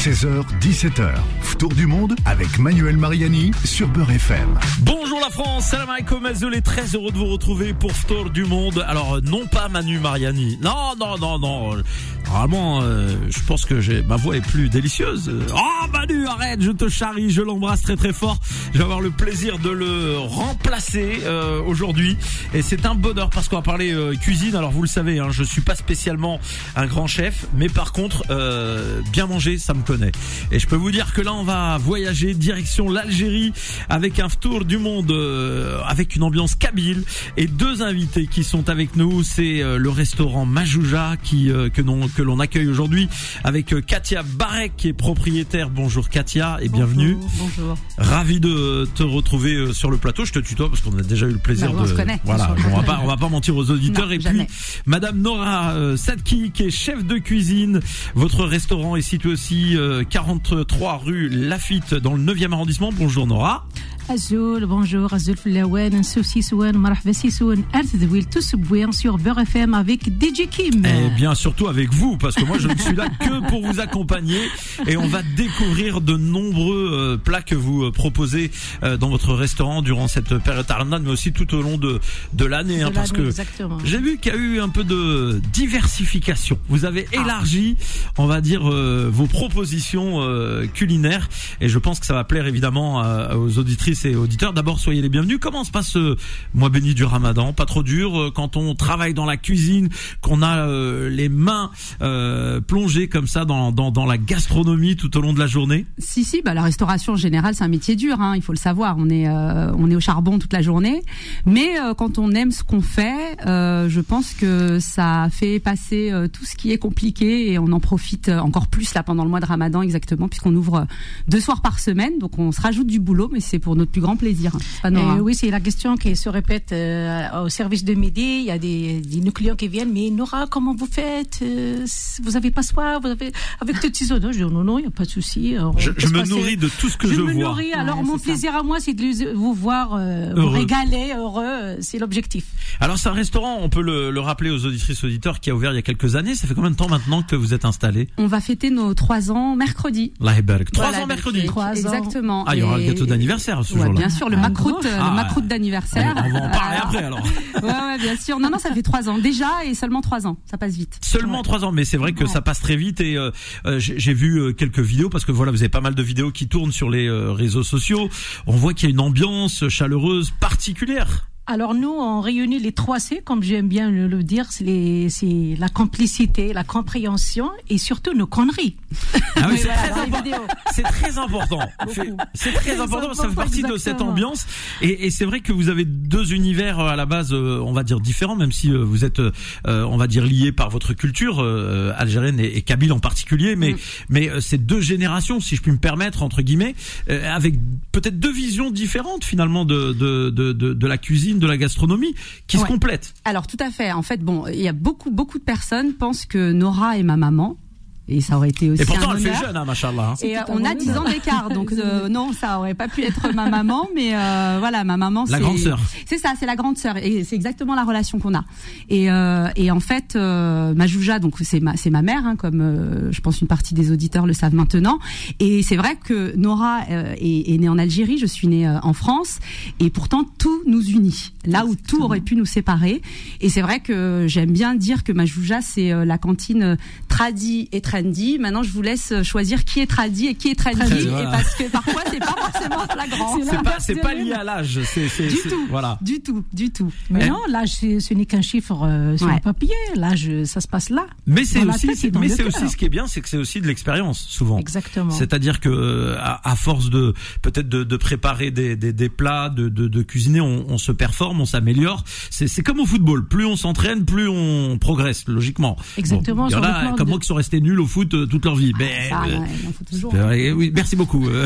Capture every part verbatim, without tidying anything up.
seize heures dix-sept heures. Tour du monde avec Manuel Mariani sur Beurre F M. Bonjour la France, salam alaikum Azul et très heureux de vous retrouver pour Tour du monde. Alors non pas Manu Mariani, non non non non. Normalement, euh, je pense que j'ai ma voix est plus délicieuse. Oh Manu, arrête, je te charrie, je l'embrasse très très fort. Je vais avoir le plaisir de le remplacer euh, aujourd'hui et c'est un bonheur parce qu'on va parler euh, cuisine. Alors vous le savez, hein, je suis pas spécialement un grand chef, mais par contre euh, bien manger, ça me connaît. Et je peux vous dire que là on va voyager direction l'Algérie avec un tour du monde euh, avec une ambiance kabyle et deux invités qui sont avec nous. C'est euh, le restaurant Majouja qui euh, que l'on que l'on accueille aujourd'hui avec euh, Katia Barek qui est propriétaire. Bonjour Katia et bienvenue. Bonjour. Bonjour. Ravi de te retrouver euh, sur le plateau. Je te tutoie parce qu'on a déjà eu le plaisir bah, on de se connaît, voilà, on va pas on va pas mentir aux auditeurs. Non, et jamais. puis Madame Nora euh, Sadki qui est chef de cuisine. Votre restaurant est situé aussi euh, quarante-trois rue Lafitte dans le neuvième arrondissement. Bonjour Nora. Azul, bonjour, Azul Flaouane, Souci Souane, Marhaba Sissoune, Earthwheel, tous bien sur Beurre F M avec D J Kim. Et bien surtout avec vous, parce que moi je ne suis là que pour vous accompagner et on va découvrir de nombreux euh, plats que vous euh, proposez euh, dans votre restaurant durant cette période tarnade, mais aussi tout au long de de l'année, hein, De parce l'année, que exactement. j'ai vu qu'il y a eu un peu de diversification. Vous avez élargi, on va dire, euh, vos propositions euh, culinaires et je pense que ça va plaire évidemment euh, aux auditrices et auditeurs. D'abord, soyez les bienvenus. Comment se passe ce mois béni du Ramadan? Pas trop dur euh, quand on travaille dans la cuisine, qu'on a euh, les mains euh, plongées comme ça dans, dans dans la gastronomie tout au long de la journée? Si si, bah la restauration en général c'est un métier dur, hein, il faut le savoir. On est euh, on est au charbon toute la journée, mais euh, quand on aime ce qu'on fait, euh, je pense que ça fait passer euh, tout ce qui est compliqué et on en profite encore plus là pendant le mois de Ramadan exactement, puisqu'on ouvre deux soirs par semaine, donc on se rajoute du boulot, mais c'est pour notre plus grand plaisir. C'est pas Nora. Euh, oui, c'est la question qui se répète euh, au service de midi. Il y a des, des nos clients qui viennent, mais Nora, comment vous faites? euh, Vous avez pas soif? Vous avez avec tes petits oignons? Je dis non, non, il y a pas de souci. On Je, peut je se me passer- nourris de tout ce que je, Je me vois. nourris. Alors Ouais, mon c'est plaisir à moi, c'est de les- vous voir euh, vous Heureux. régaler, heureux. euh, C'est l'objectif. Alors c'est un restaurant, on peut le, le rappeler aux auditrices auditeurs, qui a ouvert il y a quelques années. Ça fait combien de temps maintenant que vous êtes installé? On va fêter nos trois ans mercredi. La Héberg. Trois Voilà, ans mercredi. Trois ans. Exactement. Ah, il y aura Et- le gâteau d'anniversaire ce Ouais, jour-là. bien sûr, le Un macroute, gros- euh, Ah, le macroute On, d'anniversaire. on va en parler Alors, après alors. Ouais, ouais, bien sûr. Non, non, ça fait trois ans déjà et seulement trois ans. Ça passe vite. Seulement Ouais. trois ans, mais c'est vrai que Ouais. ça passe très vite et euh, euh, j'ai j'ai vu euh, quelques vidéos parce que voilà, vous avez pas mal de vidéos qui tournent sur les euh, réseaux sociaux. On voit qu'il y a une ambiance chaleureuse particulière. Alors nous, on réunit les trois C, comme j'aime bien le, le dire, c'est les- c'est la complicité, la compréhension et surtout nos conneries. Ah oui, Mais c'est voilà, très dans les important. vidéos. C'est très important. Fait- C'est très important. Ça fait partie de cette Exactement. ambiance. Et, et c'est vrai que vous avez deux univers euh, à la base, euh, on va dire différents, même si euh, vous êtes, euh, on va dire liés par votre culture euh, algérienne et, et kabyle en particulier. Mais Mm. mais euh, c'est deux générations, si je puis me permettre entre guillemets, euh, avec peut-être deux visions différentes finalement de de de de, de la cuisine, de la gastronomie, qui se Ouais. complètent. Alors tout à fait. En fait, bon, il y a beaucoup, beaucoup de personnes pensent que Nora est ma maman. Et ça aurait été aussi Et pourtant, un elle fait honneur. jeune, hein, machallah. hein. Et euh, C'était on a un dix honneur. ans d'écart, donc euh, non, ça aurait pas pu être ma maman, mais euh, voilà, ma maman, La c'est grande sœur. c'est ça, c'est la grande sœur, et c'est exactement la relation qu'on a. Et euh, et en fait, euh, Majouja, donc c'est ma c'est ma mère, hein, comme euh, je pense une partie des auditeurs le savent maintenant. Et c'est vrai que Nora euh, est, est née en Algérie, je suis née euh, en France, et pourtant tout nous unit. Là où tout aurait pu nous séparer. Et c'est vrai que j'aime bien dire que Majouja, c'est euh, la cantine euh, tradi et trendy. Maintenant, je vous laisse choisir qui est tradi et qui est trendy, Trendy, et voilà. parce que parfois c'est pas forcément flagrant. C'est C'est pas l'inverse c'est de pas même. lié à l'âge. C'est c'est Du c'est- tout. voilà. Du tout, du tout. Mais Eh. non, là, c'est- ce n'est qu'un chiffre euh, sur Ouais. le papier. Là, je, ça se passe là. Mais c'est Dans la aussi, tête et dans mais le c'est cœur. aussi ce qui est bien, c'est que c'est aussi de l'expérience souvent. Exactement. C'est-à-dire que euh, à, à force de peut-être de, de préparer des, des, des plats, de, de, de cuisiner, on, on se performe, on s'améliore. C'est, c'est comme au football. Plus on s'entraîne, plus on progresse logiquement. Exactement, Bon, il y en sur le a plan comme de- moi qui sont restés nuls au foot euh, toute leur vie. Mais Ah, euh, ouais, il en faut toujours. euh, oui, merci beaucoup. euh,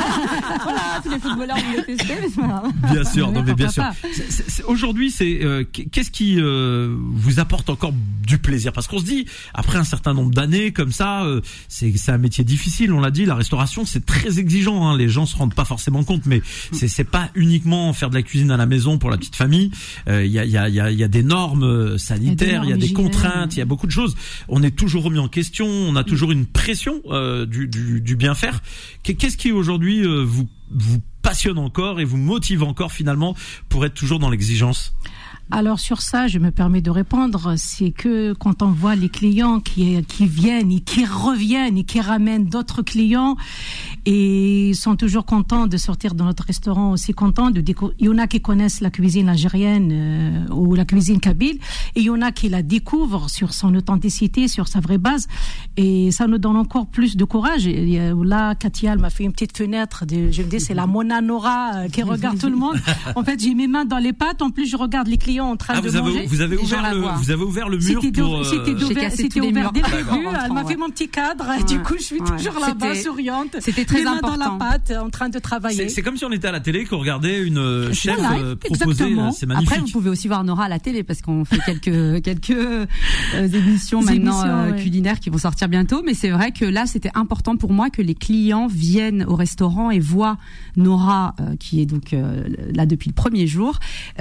Voilà, tous les footballeurs vous le testez, mais c'est pas grave. Bien sûr, Ouais, non mais bien sûr. pourquoi C'est- c'est- c'est- Aujourd'hui, c'est euh, qu'est-ce qui euh, vous apporte encore du plaisir? Parce qu'on se dit, après un certain nombre d'années comme ça, euh, c'est c'est un métier difficile. On l'a dit, la restauration, c'est très exigeant. Hein, les gens se rendent pas forcément compte, mais c'est c'est pas uniquement faire de la cuisine à la maison pour la petite famille. Il euh, y a il y a il y a il y a des normes sanitaires, il y a des hygiène. contraintes, il y a beaucoup de choses. On est toujours remis en question, on a toujours une pression euh, du, du, du bien faire. Qu'est-ce qui aujourd'hui euh, vous, vous passionne encore et vous motive encore finalement pour être toujours dans l'exigence? Alors sur ça, je me permets de répondre, c'est que quand on voit les clients qui qui viennent et qui reviennent et qui ramènent d'autres clients et ils sont toujours contents de sortir de notre restaurant, aussi contents de déco- il y en a qui connaissent la cuisine algérienne euh, ou la cuisine kabyle et il y en a qui la découvrent sur son authenticité, sur sa vraie base et ça nous donne encore plus de courage. Et là, Katia elle m'a fait une petite fenêtre, de, je me dis c'est la Mona Nora euh, qui regarde tout le monde. En fait, j'ai mes mains dans les pâtes, en plus je regarde les clients en train ah, de vous manger. Avez, vous avez ouvert le, vous avez ouvert le mur c'était pour. C'était, euh... ouvert, c'était ouvert dès le début. Elle m'a ouais. fait mon petit cadre. Ouais. Du coup, je suis ouais. toujours là-bas, c'était, souriante. C'était très les mains important. dans la pâte, en train de travailler. C'est, c'est comme si on était à la télé, qu'on regardait une chef live, euh, proposer. exactement. C'est magnifique. Après, vous pouvez aussi voir Nora à la télé parce qu'on fait quelques quelques euh, émissions Des maintenant émissions, euh, ouais. culinaires qui vont sortir bientôt. Mais c'est vrai que là, c'était important pour moi que les clients viennent au restaurant et voient Nora, euh, qui est donc euh, là depuis le premier jour,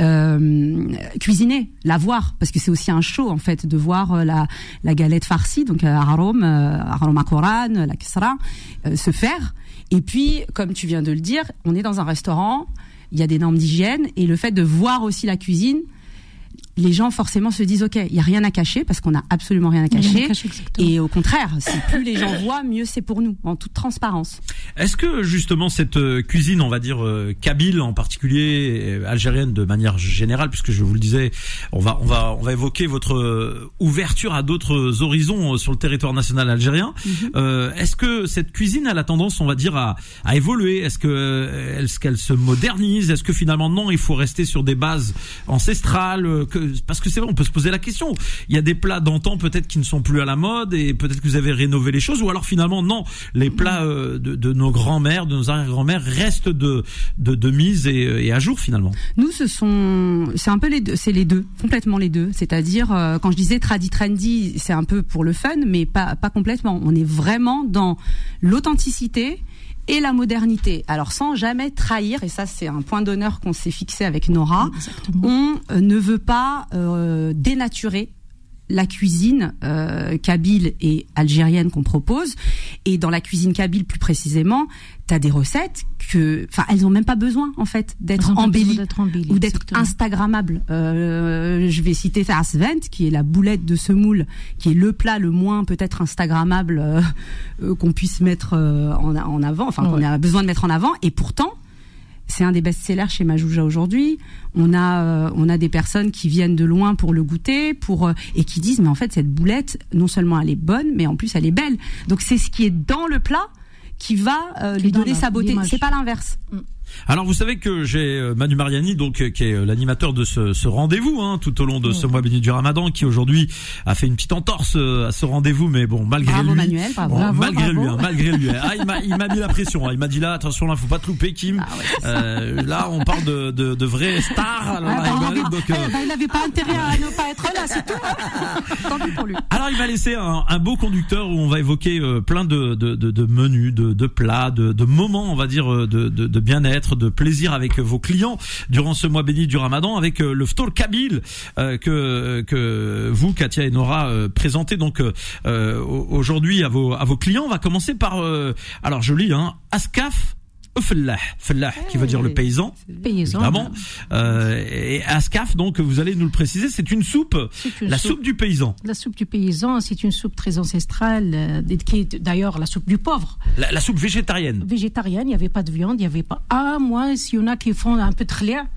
euh, cuisiner, la voir, parce que c'est aussi un show en fait de voir euh, la la galette farcie, donc euh, arom, euh, arom akoran, la kisra, euh, se faire. Et puis, comme tu viens de le dire, on est dans un restaurant, il y a des normes d'hygiène, et le fait de voir aussi la cuisine, les gens forcément se disent ok, il y a rien à cacher parce qu'on a absolument rien à cacher. Rien à cacher, et au contraire, c'est plus les gens voient, mieux c'est pour nous, en toute transparence. Est-ce que justement cette euh, cuisine, on va dire euh, kabyle en particulier, euh, algérienne de manière générale, puisque je vous le disais, on va on va on va évoquer votre euh, ouverture à d'autres horizons euh, sur le territoire national algérien. Mm-hmm. Euh, est-ce que cette cuisine a la tendance, on va dire, à, à évoluer? Est-ce que euh, est-ce qu'elle se modernise? Est-ce que finalement non, il faut rester sur des bases ancestrales? euh, que Parce que c'est vrai, on peut se poser la question. Il y a des plats d'antan peut-être qui ne sont plus à la mode et peut-être que vous avez rénové les choses, ou alors finalement non, les plats euh, de, de nos grands-mères, de nos arrière-grands-mères restent de, de, de mise et, et à jour finalement. Nous, ce sont, c'est un peu les deux, c'est les deux, complètement les deux. C'est-à-dire, euh, quand je disais tradi trendy, c'est un peu pour le fun, mais pas pas complètement. On est vraiment dans l'authenticité et la modernité. Alors sans jamais trahir, et ça c'est un point d'honneur qu'on s'est fixé avec Nora, exactement. On euh, ne veut pas euh, dénaturer la cuisine euh, kabyle et algérienne qu'on propose. Et dans la cuisine kabyle plus précisément, t'as des recettes que, enfin, elles ont même pas besoin en fait d'être embellies, d'être embellies ou d'être exactement. Instagrammables. Euh, je vais citer Asvent, qui est la boulette de semoule, qui est le plat le moins peut-être Instagrammable euh, euh, qu'on puisse mettre euh, en, en avant, enfin ouais. qu'on a besoin de mettre en avant. Et pourtant, c'est un des best-sellers chez Majouja aujourd'hui. On a, euh, on a des personnes qui viennent de loin pour le goûter, pour euh, et qui disent mais en fait cette boulette, non seulement elle est bonne, mais en plus elle est belle. Donc c'est ce qui est dans le plat qui va euh, lui donner la, sa beauté. L'image. C'est pas l'inverse. Mm. Alors vous savez que j'ai Manu Mariani, donc qui est l'animateur de ce, ce rendez-vous hein, tout au long de mmh. ce mois béni du Ramadan, qui aujourd'hui a fait une petite entorse à ce rendez-vous, mais bon malgré bravo lui, Manuel, bravo, bon, bravo, malgré bravo. lui, hein, malgré lui, ah, il m'a il m'a mis la pression, hein, il m'a dit là attention là faut pas te louper Kim, ah, ouais, euh, là on parle de de, de vraies stars. Alors, ah, là, bah, il, va, donc, euh... bah, il n'avait pas intérêt à ne pas être là, c'est tout. Tant pis pour lui. Alors il m'a laissé un, un beau conducteur où on va évoquer euh, plein de de de, de menus, de, de plats, de, de moments on va dire de de, de bien-être, de plaisir avec vos clients durant ce mois béni du Ramadan, avec euh, le Ftour Kabyle euh, que que vous Katia et Nora euh, présentez donc euh, aujourd'hui à vos à vos clients. On va commencer par euh, alors je lis hein Askaf Fellah, Fellah, hey, qui veut dire le paysan, paysan évidemment. Euh, et Askaf, donc, vous allez nous le préciser, c'est une soupe, c'est une la soupe, soupe du paysan. La soupe du paysan, c'est une soupe très ancestrale, euh, qui est d'ailleurs la soupe du pauvre. La, la soupe végétarienne. Végétarienne, il n'y avait pas de viande, il n'y avait pas. Ah, moi, s'il y en a qui font un peu de khlia,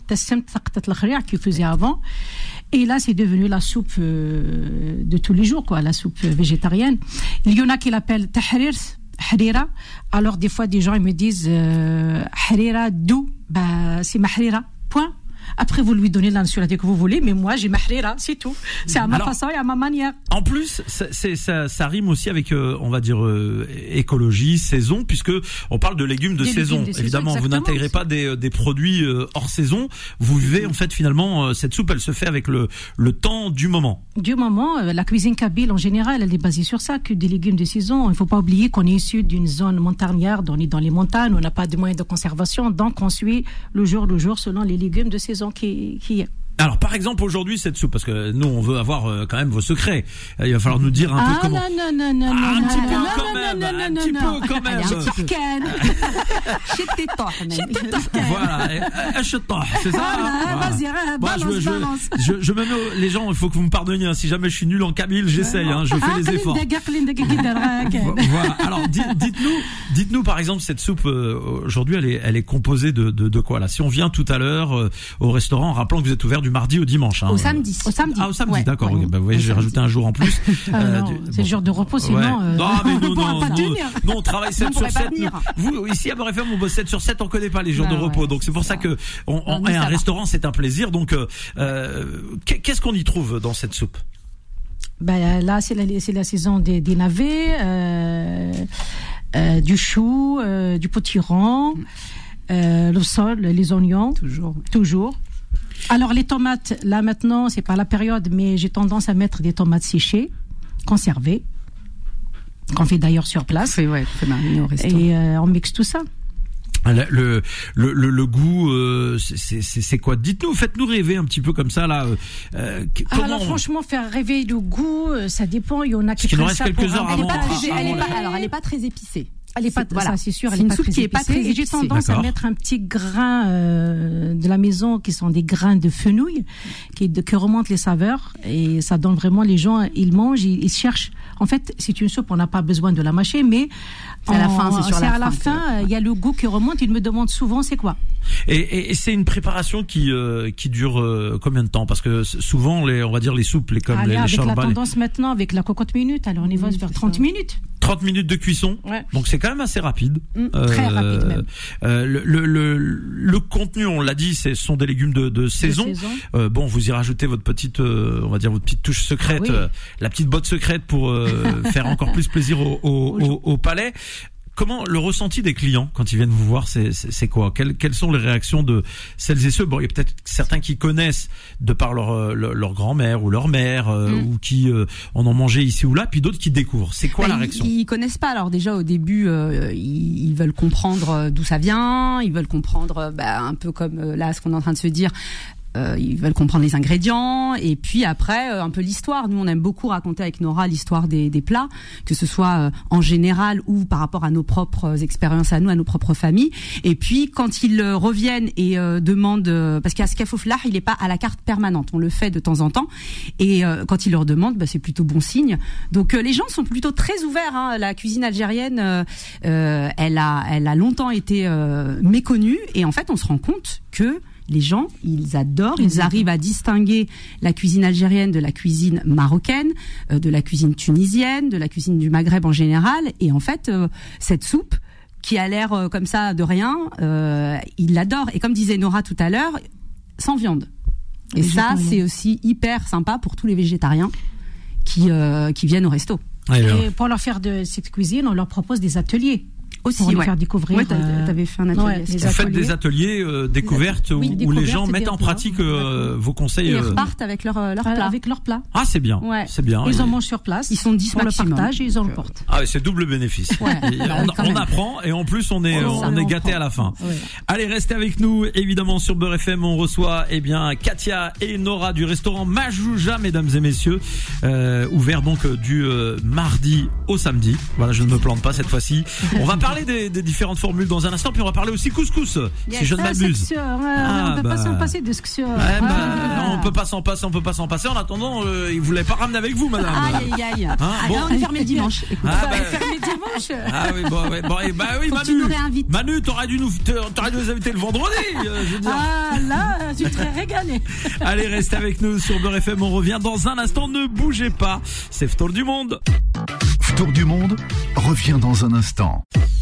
qu'ils faisaient avant. Et là, c'est devenu la soupe euh, de tous les jours, quoi, la soupe végétarienne. Il y en a qui l'appellent tahrir. Harira. Alors des fois des gens ils me disent euh, Harira d'où? Bah c'est ma Harira. Point. Après, vous lui donnez la nationalité que vous voulez, mais moi, j'ai ma harira, c'est tout. C'est à ma Alors, façon et à ma manière. En plus, ça, c'est, ça, ça rime aussi avec, euh, on va dire, euh, écologie, saison, puisque on parle de légumes de des saison. Légumes de Évidemment, saison, vous n'intégrez pas des, des produits euh, hors saison. Vous vivez, en fait, finalement, euh, cette soupe, elle se fait avec le, le temps du moment. Du moment, euh, la cuisine kabyle, en général, elle est basée sur ça, que des légumes de saison. Il ne faut pas oublier qu'on est issu d'une zone montagnarde, on est dans les montagnes, on n'a pas de moyens de conservation, donc on suit le jour le jour selon les légumes de saison qui, qui est. Alors par exemple aujourd'hui cette soupe, parce que nous on veut avoir euh, quand même vos secrets. Il va falloir nous dire un ah, peu comment. Non non non non ah, un non, petit non, peu non, quand non, même, non, non, un non, petit non. peu quand même. Voilà, c'est ça. Voilà, vas-y, Moi, balance, je, je, balance. je, je me mets au- les gens, il faut que vous me pardonniez. Hein, si jamais je suis nul en kabyle, j'essaye. Hein, je fais les efforts. Voilà. Alors, di- dites-nous, dites-nous par exemple cette soupe euh, aujourd'hui, elle est, elle est composée de, de, de quoi là? Si on vient tout à l'heure euh, au restaurant, rappelant que vous êtes ouvert du mardi au dimanche. Hein, Au samedi. Au samedi. Ah, au samedi, Ouais. d'accord. Ouais. Ok, bah, vous voyez, Au j'ai samedi. rajouté un jour en plus. Ah, Euh, non, du- c'est bon. le jour de repos, sinon. Ouais. euh, Non, mais non, on pourra non, pas nous, tenir. nous, on travaille sept on sur pourrait pas sept. tenir. Nous, vous, ici à Beurre F M, on bosse sept sur sept, on connaît pas les jours Bah de repos. ouais, Donc c'est pour ça ça. que on, on, Nous, et ça un va. restaurant, c'est un plaisir. Donc, euh, euh, qu'est-ce qu'on y trouve dans cette soupe? Ben, là, c'est la, c'est la saison des, des navets, euh, euh, du chou, euh, du potiron, euh, le sol, les oignons. Toujours. Toujours. Alors, les tomates, là, maintenant, c'est pas la période, mais j'ai tendance à mettre des tomates séchées, conservées, qu'on fait d'ailleurs sur place. C'est ouais, c'est mariné au resto. Et euh, on mixe tout ça. Le, le, le, le, le goût, euh, c'est, c'est, c'est quoi? Dites-nous, faites-nous rêver un petit peu comme ça, là. Euh, qu- comment Alors, on- franchement, faire rêver le goût, euh, ça dépend. Il y en a qui qu'il nous prennent reste ça quelques pour un heures Elle est avant- pas plat très, avant elle est la- pas, alors elle est pas très épicée. Elle est pas, C'est- voilà. ça c'est sûr, elle C'est est une pas soupe très qui est pas épicée. très Et j'ai épicée. tendance D'accord. à mettre un petit grain euh, de la maison qui sont des grains de fenouil qui, de, qui remontent les saveurs et ça donne vraiment, les gens ils mangent, ils, ils cherchent. En fait, c'est une soupe, on n'a pas besoin de la mâcher, mais C'est à la fin, c'est sur la à la fin fin, que- il y a le goût qui remonte. Ils me demandent souvent c'est quoi. Et, et, et c'est une préparation qui euh, qui dure euh, combien de temps? Parce que s- souvent, les, on va dire les soupes, les comme Allez, les, les avec la charbas, les- tendance maintenant, avec la cocotte minute, alors on y va Oui, vers c'est trente ça. minutes. trente minutes de cuisson. Ouais. Donc c'est quand même assez rapide. Mm, très rapide même. Euh, le, le, le, le contenu, on l'a dit, c'est- ce sont des légumes de, de saison. De saison. Euh, bon, vous y rajoutez votre petite, euh, on va dire votre petite touche secrète, Ah oui. euh, la petite botte secrète pour euh, faire encore plus plaisir au, au, au, au palais. Comment le ressenti des clients quand ils viennent vous voir, c'est, c'est, c'est quoi? Quelles, quelles sont les réactions de celles et ceux? Bon, il y a peut-être certains qui connaissent de par leur euh, leur, leur grand-mère ou leur mère euh, Mm. ou qui euh, en ont mangé ici ou là, puis d'autres qui découvrent. C'est quoi Bah, la ils- réaction? Ils connaissent pas. Alors déjà au début, euh, ils, ils veulent comprendre euh, d'où ça vient. Ils veulent comprendre, euh, bah, un peu comme euh, là ce qu'on est en train de se dire. Euh, ils veulent comprendre les ingrédients et puis après euh, un peu l'histoire. Nous on aime beaucoup raconter avec Nora l'histoire des, des plats, que ce soit euh, en général ou par rapport à nos propres expériences à nous, à nos propres familles. Et puis quand ils euh, reviennent et euh, demandent, euh, parce qu'à Skafoflah il est pas à la carte permanente, on le fait de temps en temps. Et euh, quand ils leur demandent, bah, c'est plutôt bon signe. Donc euh, les gens sont plutôt très ouverts. Hein. La cuisine algérienne, euh, euh, elle a, elle a longtemps été euh, méconnue et en fait on se rend compte que les gens, ils adorent, ils, Ils arrivent à distinguer la cuisine algérienne de la cuisine marocaine, euh, de la cuisine tunisienne, de la cuisine du Maghreb en général. Et en fait, euh, cette soupe, qui a l'air euh, comme ça de rien, euh, ils l'adorent. Et comme disait Nora tout à l'heure, sans viande. Et ça, Végétarien. c'est aussi hyper sympa pour tous les végétariens qui, euh, qui viennent au resto. Alors, Et pour leur faire de cette cuisine, on leur propose des ateliers. Aussi, Pour les ouais. faire découvrir. Ouais, t'as- euh, t'avais fait un atelier. ouais, c'est les ça. vous faites ateliers. des ateliers euh, découvertes où, Oui, où les découvertes gens et mettent des en plats. pratique euh, vos conseils. Et ils euh. repartent avec leur, euh, leur Euh, plat. avec leur plat. Ah, c'est bien. Ouais. C'est bien. Ils Et- en mangent sur place. Ils sont dix On le maximum. partage et ils en Donc, le portent. Ah, ouais, c'est double bénéfice. Ouais, Et bah on, oui, quand on même. apprend et en plus on est Oh, on ça, est on gâté prend. à la fin. Ouais. Allez, restez avec nous évidemment sur Beurre F M. On reçoit eh bien Katia et Nora du restaurant Majouja, mesdames et messieurs, euh, ouvert donc euh, du euh, mardi au samedi. Voilà, je ne me plante pas cette fois-ci. On va parler des, des différentes formules dans un instant, puis on va parler aussi couscous, si je ne Ah, m'abuse. c'est sûr, ouais, Ah, on peut bah. pas s'en passer de ce que c'est. Ouais, Ah. bah, on peut pas s'en passer, on peut pas s'en passer. En attendant, euh, ils voulaient pas ramener avec vous, madame. Aïe, aïe, aïe. Ah, bon. là, on est fermé le dimanche. Écoute. Ah, Bah, bah, fermé dimanche. Ah oui, bon, ouais, bon, et bah oui, Faut que tu Manu. nous réinvites. Manu, t'aurais dû nous, t'aurais dû nous inviter le vendredi, euh, je veux dire. Ah là, tu serais régalé. Allez, restez avec nous sur Beurre F M. On revient dans un instant. Ne bougez pas. C'est Tour du Monde. Tour du monde revient dans un instant.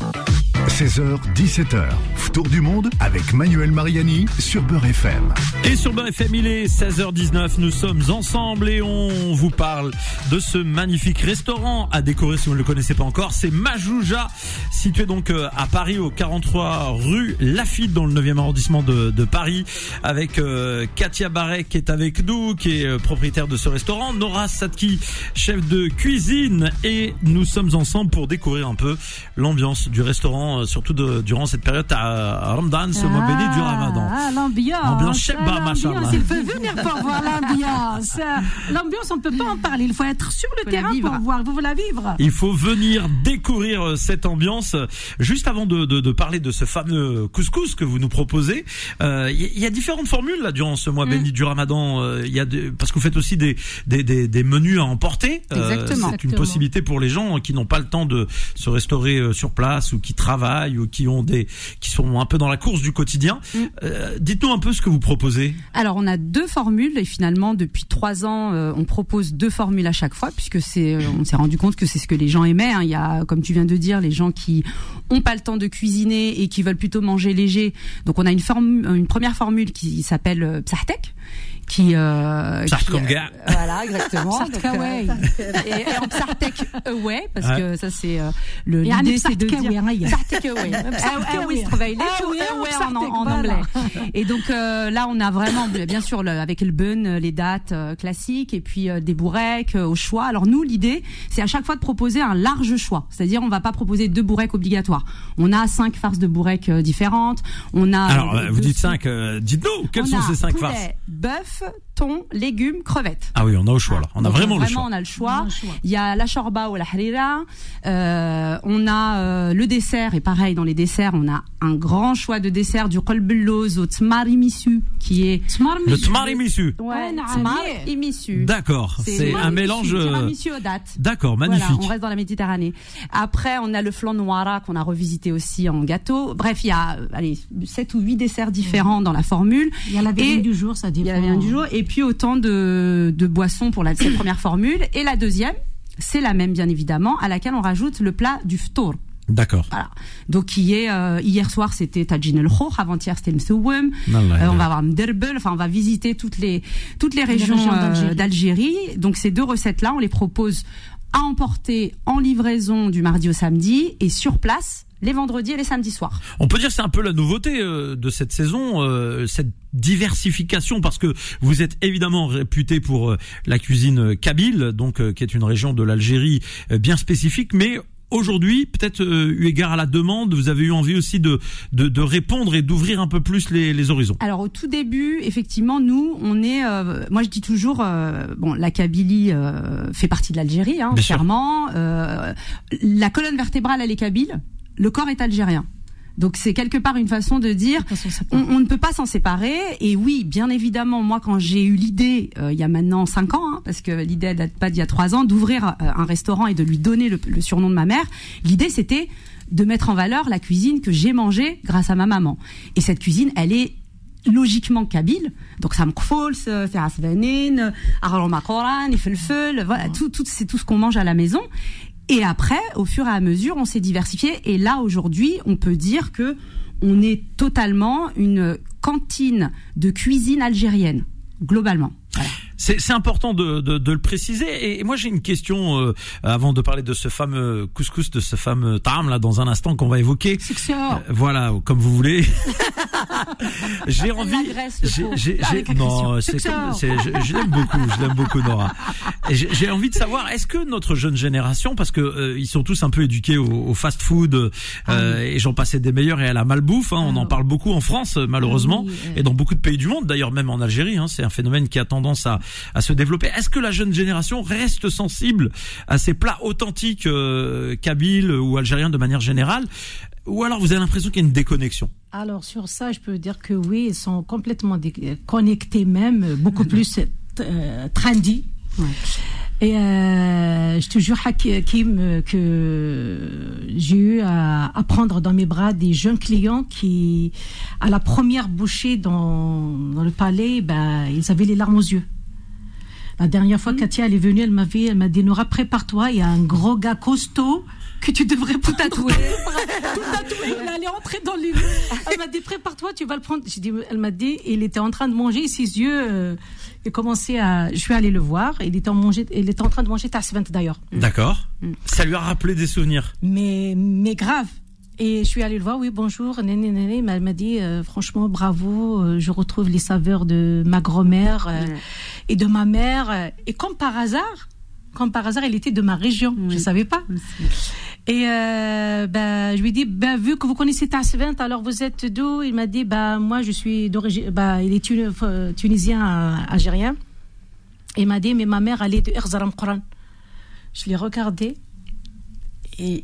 seize heures, dix-sept heures. Tour du monde avec Manuel Mariani sur Beurre F M. Et sur Beurre F M, il est seize heures dix-neuf. Nous sommes ensemble et on vous parle de ce magnifique restaurant à décorer si vous ne le connaissez pas encore. C'est Majouja, situé donc euh, à Paris au quarante-trois rue Lafitte dans le neuvième arrondissement de, de Paris, avec euh, Katia Barret qui est avec nous, qui est euh, propriétaire de ce restaurant, Nora Sadki, chef de cuisine, et nous sommes ensemble pour découvrir un peu l'ambiance du restaurant euh, surtout de, durant cette période à, à Ramadan, ce ah, mois béni du Ramadan. Ah, l'ambiance. Ambiance Sheba, machallah. Il faut venir pour voir l'ambiance. L'ambiance, on ne peut pas en parler. Il faut être sur le terrain pour voir. Vous voulez la vivre. Il faut venir découvrir cette ambiance. Juste avant de, de, de parler de ce fameux couscous que vous nous proposez, il euh, y, y a différentes formules là durant ce mois mm. béni du Ramadan. Il euh, y a de, parce que vous faites aussi des, des, des, des menus à emporter. Exactement. Euh, c'est une possibilité pour les gens qui n'ont pas le temps de se restaurer sur place ou qui travaillent ou qui ont des, qui sont un peu dans la course du quotidien. Mm. Euh, dites-nous un peu ce que vous proposez. Alors on a deux formules et finalement depuis trois ans euh, on propose deux formules à chaque fois puisque c'est, euh, on s'est rendu compte que c'est ce que les gens aimaient. Hein. Il y a, comme tu viens de dire, les gens qui ont pas le temps de cuisiner et qui veulent plutôt manger léger. Donc on a une forme, une première formule qui s'appelle euh, Psahtek. Qui, euh, qui euh, voilà exactement donc, euh, et, et en Psahtek away parce ouais. que ça c'est euh, le et l'idée c'est de dire Psahtek away oui en, en, en anglais et donc euh, là on a vraiment bien sûr le, avec le bun les dates euh, classiques et puis euh, des bourrecs euh, au choix. Alors nous l'idée c'est à chaque fois de proposer un large choix, c'est-à-dire on va pas proposer deux bourrecs obligatoires, on a cinq farces de bourrecs euh, différentes, on a alors euh, vous dites cinq euh, dites-nous quelles sont ces cinq poulet, farces. Bœuf, thon, légumes, crevettes. Ah oui, on a au choix là. On a vraiment, vraiment le choix. On a le choix. Il y a la shorba ou la harira. Euh, on a euh, le dessert et pareil dans les desserts, on a un grand choix de desserts du qalb al-lawz au tmarimisu qui est le tmarimisu. Ouais, tmarimisu. D'accord, c'est, c'est un mélange tiramisu aux dattes. D'accord, magnifique. Voilà, on reste dans la Méditerranée. Après, on a le flan noira qu'on a revisité aussi en gâteau. Bref, il y a allez, sept ou huit desserts différents dans la formule. Il y a la viande du jour, ça dépend. Il y a la viande du jour et puis autant de, de boissons pour la cette première formule. Et la deuxième, c'est la même bien évidemment, à laquelle on rajoute le plat du ftour. D'accord. Voilà. Donc qui est euh, hier soir c'était tajin el khoukh, avant-hier c'était le msouwem. Euh, on va avoir mderbel, enfin on va visiter toutes les toutes les régions, les régions d'Algérie. Euh, d'Algérie. Donc ces deux recettes là, on les propose à emporter en livraison du mardi au samedi et sur place les vendredis et les samedis soirs. On peut dire que c'est un peu la nouveauté euh, de cette saison, euh, cette diversification, parce que vous êtes évidemment réputé pour euh, la cuisine kabyle, donc euh, qui est une région de l'Algérie euh, bien spécifique, mais aujourd'hui, peut-être euh, eu égard à la demande, vous avez eu envie aussi de de, de répondre et d'ouvrir un peu plus les, les horizons. Alors au tout début, effectivement, nous, on est, euh, moi je dis toujours, euh, bon, la Kabylie euh, fait partie de l'Algérie, hein, clairement. Euh, la colonne vertébrale, elle est kabyle. Le corps est algérien. Donc c'est quelque part une façon de dire on, on ne peut pas s'en séparer. Et oui, bien évidemment, moi quand j'ai eu l'idée euh, il y a maintenant cinq ans, hein, parce que l'idée elle date pas d'il y a trois ans, d'ouvrir euh, un restaurant et de lui donner le, le surnom de ma mère, l'idée c'était de mettre en valeur la cuisine que j'ai mangée grâce à ma maman. Et cette cuisine, elle est logiquement kabyle, donc ça me kfols, c'est asvanin, arol makoran, ifelfel, voilà, tout, tout c'est tout ce qu'on mange à la maison. Et après, au fur et à mesure, on s'est diversifié. Et là, aujourd'hui, on peut dire que on est totalement une cantine de cuisine algérienne, globalement. Voilà. C'est, c'est important de, de, de le préciser. Et moi, j'ai une question euh, avant de parler de ce fameux couscous, de ce fameux tam là dans un instant qu'on va évoquer. C'est euh, voilà, comme vous voulez. j'ai envie. J'ai, j'ai, j'ai, non, c'est comme, c'est, je, je l'aime beaucoup, je l'aime beaucoup, Nora. Et j'ai, j'ai envie de savoir, est-ce que notre jeune génération, parce que euh, ils sont tous un peu éduqués au, au fast-food euh, ah, oui. et j'en passais des meilleurs et à la malbouffe. Hein, on ah, en parle beaucoup en France, malheureusement, ah, oui, euh... et dans beaucoup de pays du monde. D'ailleurs, même en Algérie, hein, c'est un phénomène qui a tendance à à se développer. Est-ce que la jeune génération reste sensible à ces plats authentiques euh, kabyles ou algériens de manière générale, ou alors vous avez l'impression qu'il y a une déconnexion? Alors sur ça, je peux dire que oui, ils sont complètement dé- connectés même, beaucoup mmh. plus euh, trendy. Ouais. Et euh, je te jure, Hakim, que j'ai eu à, à prendre dans mes bras des jeunes clients qui, à la première bouchée dans, dans le palais, ben, ils avaient les larmes aux yeux. La dernière fois, mmh. Katia, elle est venue, elle m'avait, elle m'a dit, Nora, prépare-toi, il y a un gros gars costaud que tu devrais tout tatouer. Tout tatouer, il allait entrer dans les... Elle m'a dit, prépare-toi, tu vas le prendre. J'ai dit, elle m'a dit, il était en train de manger, ses yeux, euh, il commençait à... Je suis allée le voir, il était en, manger, il était en train de manger Tassevent d'ailleurs. D'accord. Mmh. Ça lui a rappelé des souvenirs. Mais, mais grave. Et je suis allée le voir, oui, bonjour, néné, néné. Mais elle m'a dit, euh, franchement, bravo, euh, je retrouve les saveurs de ma grand-mère euh, mmh. et de ma mère. Et comme par hasard, comme par hasard, elle était de ma région, oui. Je ne savais pas. Oui. Et euh, bah, je lui dis, bah, vu que vous connaissez Tassevent, alors vous êtes d'où? Il m'a dit, bah, moi je suis d'origine, bah, il est tun- tunisien, algérien. Et il m'a dit, mais ma mère, elle est de Erzaram Quran. Je l'ai regardé et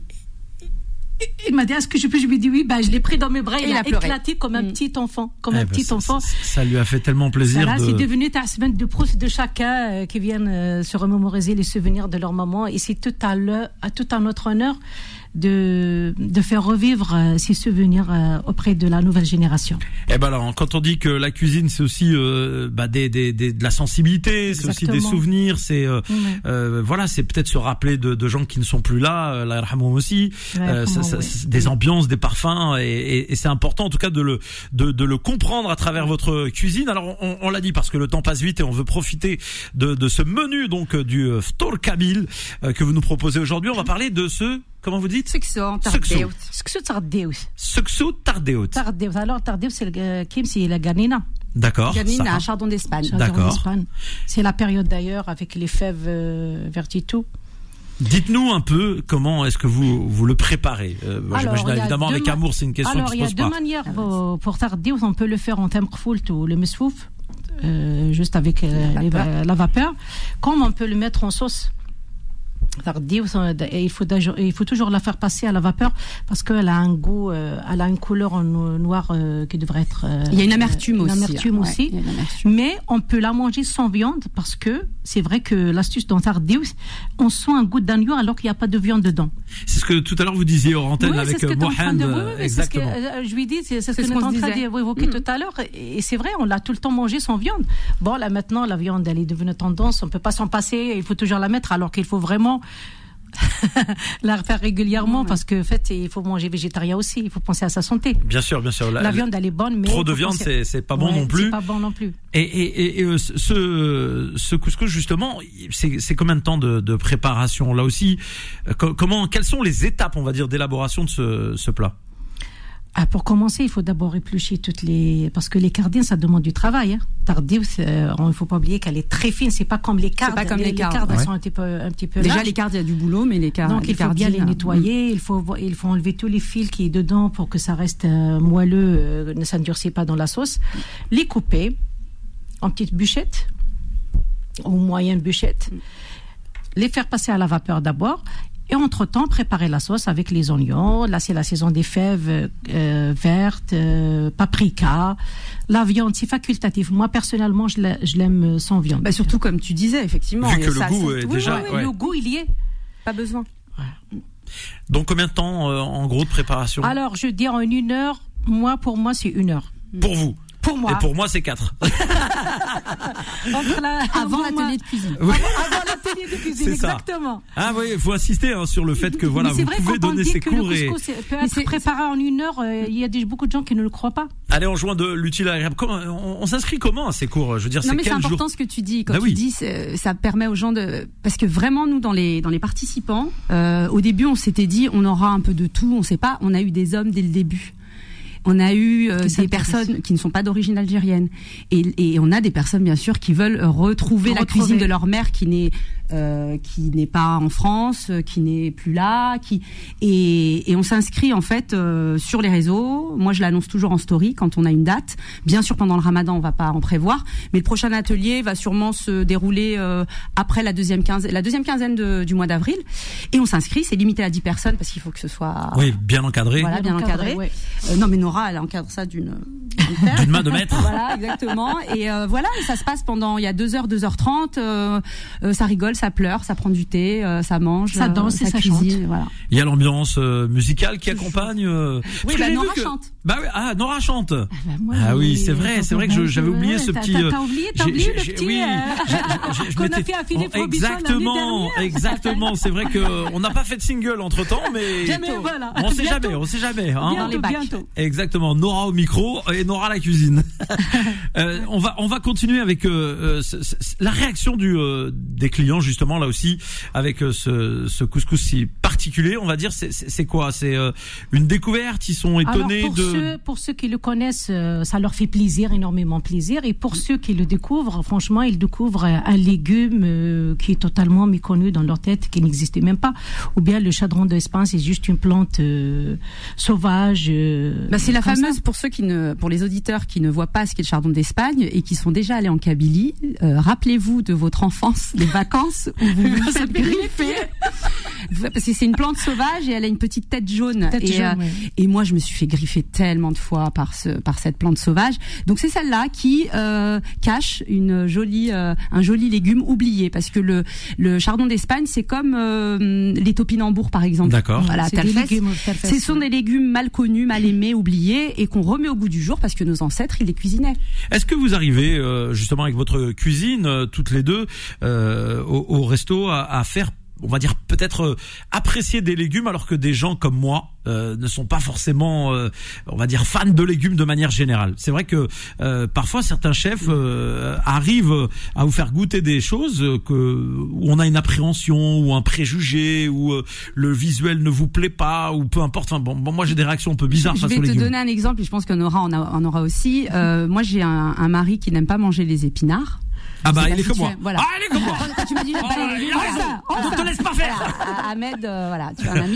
il m'a dit, est-ce que je peux? Je lui ai dit oui, bah, je l'ai pris dans mes bras, et il, il a, a éclaté comme un mmh. petit enfant, comme eh un ben petit ça, enfant. Ça, ça lui a fait tellement plaisir. Voilà, de... c'est devenu Tassevent de Proust de chacun euh, qui viennent euh, se remémoriser les souvenirs de leur maman, et c'est tout à, le, à tout à notre honneur de, de faire revivre euh, ces souvenirs euh, auprès de la nouvelle génération. Eh ben alors, quand on dit que la cuisine, c'est aussi euh, bah, des, des, des, de la sensibilité, Exactement. C'est aussi des souvenirs, c'est euh, mmh. euh, voilà, c'est peut-être se rappeler de, de gens qui ne sont plus là, euh, la yarhamoum aussi, euh, ça, ça, oui. des ambiances, des parfums, et, et, et c'est important en tout cas de le de, de le comprendre à travers votre cuisine. Alors on, on l'a dit parce que le temps passe vite et on veut profiter de, de ce menu donc du Ftour Kabyle euh, que vous nous proposez aujourd'hui. On va parler de ce Comment vous dites? Sekso Tardeout. Sekso Tardeout. Sekso Tardeout. Tardeout. Alors Tardeout, c'est le kim, c'est la ganina. D'accord. Ganina, chardon d'Espagne. Chardon D'accord. d'Espagne. C'est la période d'ailleurs avec les fèves euh, vertitou. Dites-nous un peu comment est-ce que vous vous le préparez. Euh, moi, alors, j'imagine évidemment avec ma... amour, c'est une question alors, qui se pose pas. Alors il y a deux manières pour, pour Tardeout. On peut le faire en temkfoult ou le mesfouf, euh, juste avec euh, la, vapeur. Les, la vapeur, comme on peut le mettre en sauce. Tardive, il faut, il faut toujours la faire passer à la vapeur parce qu'elle a un goût, euh, elle a une couleur en noir euh, qui devrait être. Euh, il y a une amertume une aussi. Amertume ouais, aussi. une amertume. Mais on peut la manger sans viande parce que c'est vrai que l'astuce dans Tardive, on sent un goût d'agneau alors qu'il n'y a pas de viande dedans. C'est ce que tout à l'heure vous disiez hors antenne oui, avec Mohamed. De... Oui, oui, oui, exactement. C'est ce que, euh, je lui dis, c'est, c'est, c'est ce ce que qu'on nous sommes en train d'évoquer mmh. tout à l'heure. Et c'est vrai, on l'a tout le temps mangé sans viande. Bon, là maintenant, la viande, elle est devenue tendance. On peut pas s'en passer. Il faut toujours la mettre alors qu'il faut vraiment la refaire régulièrement, mmh, parce que en fait il faut manger végétarien aussi, il faut penser à sa santé. Bien sûr, bien sûr. La, la viande elle est bonne, mais trop de viande penser... c'est c'est pas bon ouais, non plus. C'est pas bon non plus. Et et, et, et euh, ce ce couscous justement, c'est c'est combien de temps de, de préparation là aussi? Comment, quelles sont les étapes, on va dire, d'élaboration de ce ce plat? Ah, pour commencer, il faut d'abord éplucher toutes les... Parce que les cardines, ça demande du travail. Hein. Tardive, euh, il ne faut pas oublier qu'elle est très fine. C'est pas comme les cardes. C'est pas comme les, les cardes. cardes, ouais. elles sont un petit peu, un petit peu Déjà, larges. les cardes, il y a du boulot, mais les cardes... Donc, les il faut cardines, bien les nettoyer. Mmh. Il faut, il faut enlever tous les fils qui est dedans pour que ça reste euh, moelleux, euh, ne s'endurcit pas dans la sauce. Les couper en petites bûchettes, ou moyennes bûchettes. Mmh. Les faire passer à la vapeur d'abord. Et entre-temps, préparer la sauce avec les oignons. Là, c'est la saison des fèves euh, vertes, euh, paprika. La viande, c'est facultatif. Moi, personnellement, je l'aime sans viande. Bah, surtout, comme tu disais, effectivement. Vu que le ça, goût ça... est oui, déjà... Oui, oui, ouais. Le goût, il y est. Pas besoin. Ouais. Donc, combien de temps, euh, en gros, de préparation? Alors, je dis en une heure. Moi, pour moi, c'est une heure. Pour vous? Pour moi. Et pour moi, c'est quatre. la, avant l'atelier de cuisine. Oui. Avant, avant l'atelier de cuisine, c'est exactement. Ça. Ah oui, il faut insister hein, sur le fait que voilà, vous pouvez donner ces cours. Le couscous et... peut être préparé en une heure. Euh, il y a des, beaucoup de gens qui ne le croient pas. Allez, on joint de l'utile à l'agréable. Comment on, on s'inscrit comment à ces cours? Je veux dire, non, c'est mais quel c'est important jour... ce que tu dis. Quand bah tu oui. dis, ça permet aux gens de, parce que vraiment nous dans les dans les participants, euh, au début on s'était dit on aura un peu de tout. On sait pas. On a eu des hommes dès le début. On a eu euh, des personnes qui ne sont pas d'origine algérienne et, et on a des personnes bien sûr qui veulent retrouver, retrouver. la cuisine de leur mère qui n'est euh, qui n'est pas en France, qui n'est plus là, qui et, et on s'inscrit en fait euh, sur les réseaux. Moi je l'annonce toujours en story quand on a une date. Bien sûr pendant le Ramadan on va pas en prévoir, mais le prochain atelier va sûrement se dérouler euh, après la deuxième quinzaine, la deuxième quinzaine de, du mois d'avril et on s'inscrit. C'est limité à dix personnes parce qu'il faut que ce soit oui bien encadré. Voilà bien, bien encadré. encadré. Ouais. Euh, non mais Nora elle encadre ça d'une d'une main de maître. Voilà, exactement. Et euh, voilà, et ça se passe pendant, il y a deux heures, deux heures trente. Euh, euh, ça rigole, ça pleure, ça prend du thé, euh, ça mange, ça danse euh, et ça cuisine, chante. Voilà. Il y a l'ambiance euh, musicale qui accompagne. Euh, oui, bah, Nora que... chante. Bah oui, ah Nora chante. Ah, bah, moi, ah oui, c'est vrai, c'est vrai que je, j'avais oublié ce t'as, petit. T'as, t'as oublié, t'as oublié le petit. Oui, euh, qu'on a fait à Philippe Robichaud exactement, exactement. C'est vrai que on n'a pas fait de single entre temps, mais jamais, voilà. on sait jamais, on sait jamais. Hein. Dans les bacs. Bientôt. Exactement. Nora au micro et Nora à la cuisine. euh, on va on va continuer avec euh, c- c- la réaction du euh, des clients justement là aussi avec euh, ce ce couscous si particulier. particulier, on va dire, c'est, c'est, c'est quoi? C'est euh, une découverte? Ils sont étonnés Alors pour de... Ceux, pour ceux qui le connaissent, euh, ça leur fait plaisir, énormément plaisir. Et pour ceux qui le découvrent, franchement, ils découvrent un légume euh, qui est totalement méconnu dans leur tête, qui n'existait même pas. Ou bien le chardon d'Espagne, c'est juste une plante euh, sauvage. Euh, bah c'est la fameuse, ça. pour ceux qui ne, pour les auditeurs qui ne voient pas ce qu'est le chardon d'Espagne et qui sont déjà allés en Kabylie, euh, rappelez-vous de votre enfance, les vacances où vous vous faites griffer. Parce que c'est une plante sauvage et elle a une petite tête jaune. Tête et, jaune, euh, ouais. et moi, je me suis fait griffer tellement de fois par ce, par cette plante sauvage. Donc c'est celle-là qui euh, cache une jolie, euh, un joli légume oublié, parce que le, le chardon d'Espagne, c'est comme euh, les topinambours, par exemple. D'accord. Voilà, C'est des Talfès. légumes, Talfès. Ce sont des légumes mal connus, mal aimés, oubliés, et qu'on remet au goût du jour parce que nos ancêtres, ils les cuisinaient. Est-ce que vous arrivez euh, justement avec votre cuisine, euh, toutes les deux, euh, au, au resto, à, à faire, on va dire peut-être euh, apprécier des légumes, alors que des gens comme moi euh, ne sont pas forcément, euh, on va dire, fans de légumes de manière générale. C'est vrai que euh, parfois certains chefs euh, arrivent à vous faire goûter des choses que où on a une appréhension ou un préjugé, ou euh, le visuel ne vous plaît pas, ou peu importe. Enfin, bon, bon moi j'ai des réactions un peu bizarres Je face vais aux te légumes. donner un exemple, et je pense qu'on aura, on en aura aussi. Euh, moi, j'ai un, un mari qui n'aime pas manger les épinards. Ah bah C'est il est pas comme si moi. tu- voilà. Ah il est comme moi. Quand, quand tu m'as dit, j'aime pas les légumes, il a on raison. ça, on Donc ça. te laisse pas faire. Voilà, Ahmed, euh, voilà, tu as un ami.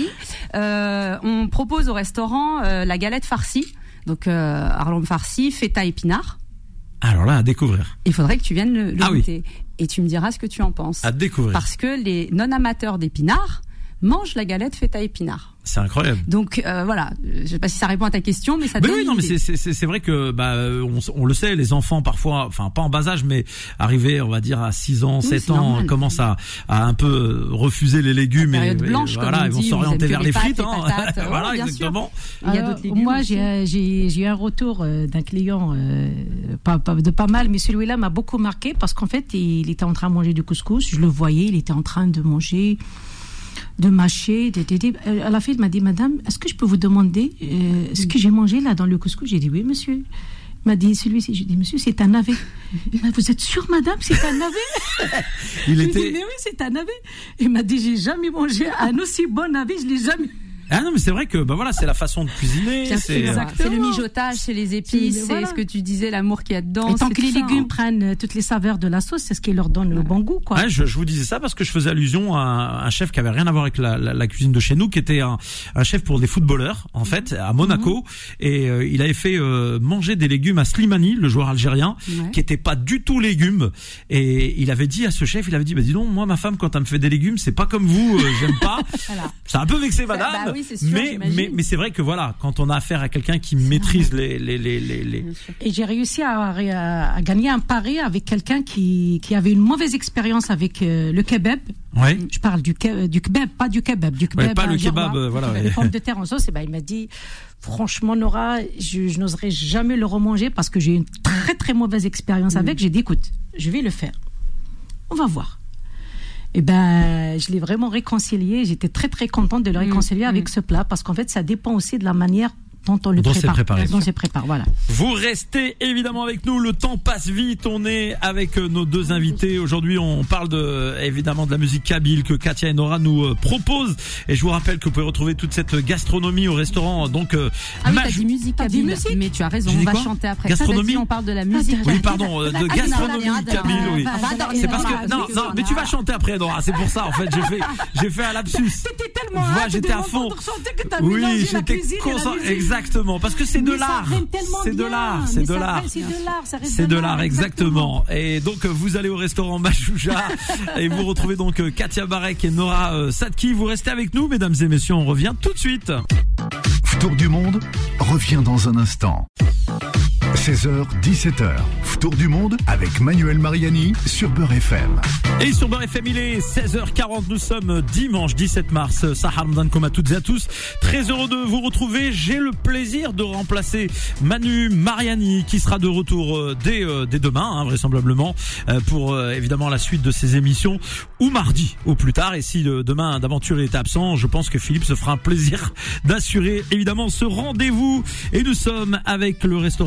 Euh, on propose au restaurant euh, la galette farcie. Donc euh, arlande farcie, feta épinard. Alors là, à découvrir. Il faudrait que tu viennes le, le Ah oui. goûter. Et tu me diras ce que tu en penses. À découvrir. Parce que les non-amateurs d'épinards mangent la galette feta épinard. C'est incroyable. Donc euh, voilà, je sais pas si ça répond à ta question, mais ça te Mais donne oui, une non, mais idée. c'est c'est c'est vrai que bah on, on le sait, les enfants parfois, enfin pas en bas âge, mais arrivés, on va dire à six ans, Oui, sept c'est ans, normal. commencent à à un peu refuser les légumes, La et, période et blanche, comme voilà, on ils vont dit, s'orienter vous aimez vers que les les frites, pâtes, hein. les patates, ouais, Voilà, bien sûr. exactement. Il y a Alors, d'autres légumes moi, aussi. j'ai, j'ai, j'ai eu un retour euh, d'un client euh, pas, pas, de pas mal, mais celui-là m'a beaucoup marqué parce qu'en fait, il était en train de manger du couscous. Je le voyais, il était en train de manger, de mâcher. De, de, de. À la fin, il m'a dit, Madame, est-ce que je peux vous demander euh, ce que j'ai mangé là dans le couscous? J'ai dit, oui, monsieur. Il m'a dit, celui-ci. J'ai dit, monsieur, c'est un navet. Il m'a dit, vous êtes sûr, madame, c'est un navet? Il Je lui ai était. dit, mais oui, c'est un navet. Il m'a dit, j'ai jamais mangé un aussi bon navet, je l'ai jamais. Ah non, mais c'est vrai que bah voilà, c'est la façon de cuisiner. Bien C'est sûr, euh, c'est le mijotage, c'est les épices, C'est- c'est voilà. ce que tu disais, l'amour qu'il y a dedans. Et tant c'est que les tout ça, légumes hein. prennent euh, toutes les saveurs de la sauce, c'est ce qui leur donne le bon goût, quoi. Ouais, je, je vous disais ça parce que je faisais allusion à un, un chef qui avait rien à voir avec la, la, la cuisine de chez nous, qui était un, un chef pour des footballeurs en fait à Monaco, et euh, il avait fait euh, manger des légumes à Slimani, le joueur algérien, Ouais. qui était pas du tout légumes, et il avait dit à ce chef, il avait dit bah dis donc, moi ma femme quand elle me fait des légumes, c'est pas comme vous, euh, j'aime pas. Voilà. Ça a un peu vexé madame, bah oui, c'est sûr, mais j'imagine. mais mais c'est vrai que voilà, quand on a affaire à quelqu'un qui maîtrise les les les les, les... Et j'ai réussi à, à, à gagner un pari avec quelqu'un qui, qui avait une mauvaise expérience avec euh, le kebab. Ouais. Je parle du, ke- du kebab, pas du kebab, du kebab. Ouais, pas le algérien. kebab, euh, voilà, ouais. Les pommes de terre en sauce, et ben, il m'a dit, franchement, Nora, je, je n'oserais jamais le remanger parce que j'ai eu une très très mauvaise expérience Mm. avec. J'ai dit, écoute, je vais le faire. On va voir. Et ben, je l'ai vraiment réconcilié. J'étais très très contente de le réconcilier Mm. avec Mm. ce plat parce qu'en fait, ça dépend aussi de la manière dont on le Dont c'est prépare. préparé. Dont c'est préparé, voilà. Vous restez évidemment avec nous, le temps passe vite, on est avec euh, nos deux invités. Aujourd'hui on parle de, évidemment de la musique kabyle que Katia et Nora nous euh, proposent, et je vous rappelle que vous pouvez retrouver toute cette gastronomie au restaurant donc euh, Ah oui, Maj- t'as dit musique, T'as dit kabyle, musique mais tu as raison, J'ai on dit va quoi chanter après. Gastronomie. Ça, t'as dit, on parle de la musique. Oui pardon, euh, de Ah, gastronomie non, non, kabyle, oui. non, non, C'est parce non, que non, non non, non mais tu vas chanter après Nora, c'est pour ça en fait j'ai fait j'ai fait un lapsus. T'étais tellement Voilà, hâte j'étais de à fond. m'entendre chanter que t'as Oui, mélangé la j'étais cuisine et la concentré musique. exactement parce que c'est de Mais ça l'art. rime tellement C'est de bien. l'art, c'est Mais de ça l'art. rime, C'est de l'art, ça reste C'est de l'art, exactement. Et donc, euh, vous allez au restaurant Majouja et vous retrouvez donc euh, Katia Barek et Nora euh, Sadki. Vous restez avec nous, mesdames et messieurs, on revient tout de suite. Tour du monde revient dans un instant. seize heures, dix-sept heures. Tour du monde avec Manuel Mariani sur Beurre F M. Et sur Beurre F M, il est seize heures quarante, nous sommes dimanche dix-sept mars. Sahar Mdan comme à toutes et à tous. Très heureux de vous retrouver. J'ai le plaisir de remplacer Manu Mariani qui sera de retour euh, dès, euh, dès demain, hein, vraisemblablement, euh, pour euh, évidemment la suite de ses émissions, ou mardi au plus tard. Et si euh, demain d'aventure est absent, je pense que Philippe se fera un plaisir d'assurer évidemment ce rendez-vous. Et nous sommes avec le restaurant Majouja